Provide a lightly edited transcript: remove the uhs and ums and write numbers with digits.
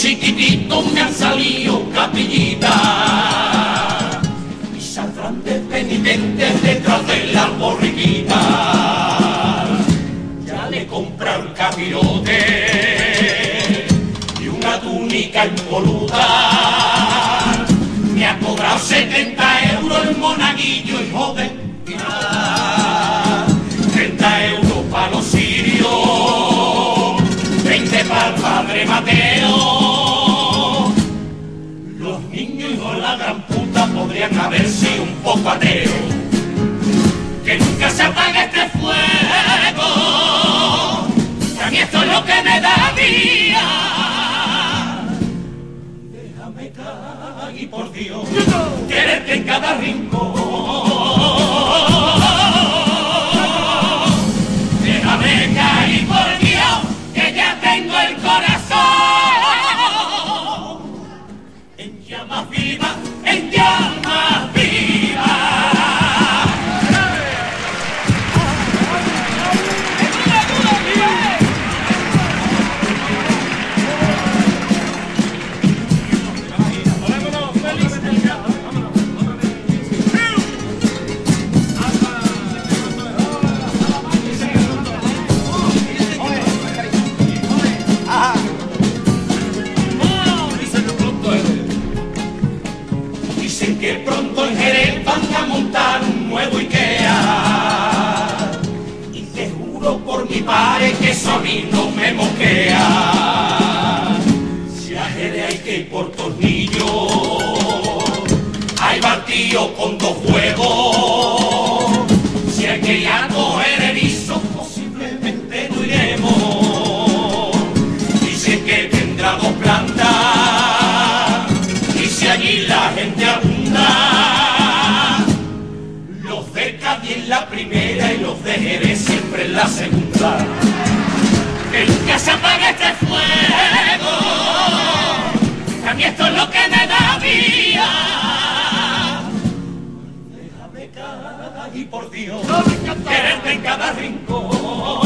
chiquititos me han salido capillitas y saldrán de penitentes detrás de la borriquita. Ya le compraron capirote y una túnica impoluta. Me ha cobrado 70 euros el monaguillo, hijo de Pilar. 30 euros para los sirios, 20 para el padre Mateo. Los niños, hijos de la gran puta, podrían haber sido un poco ateos. Que nunca se apague este fuego, que a mí esto es lo que me da vida. Déjame caer, y por Dios, quererte en cada rincón. Déjame caer, por Dios, que ya tengo el corazón en llamas vivas, en llamas vivas. Dicen que pronto en Jerez van a montar un nuevo Ikea, y te juro por mi padre que eso a mí no me moquea. Si a Jerez hay que ir por tornillos, hay batido con 2 juegos. Si hay que ir a coger erizos, posiblemente no iremos. Dicen que tendrá 2 plantas, y si allí la gente abunda, los de Cádiz en la primera y los de Jerez siempre en la segunda. Que nunca se apague este fuego, que a mí esto es lo que me da vida. Déjame caer, y por Dios, quererte en cada rincón.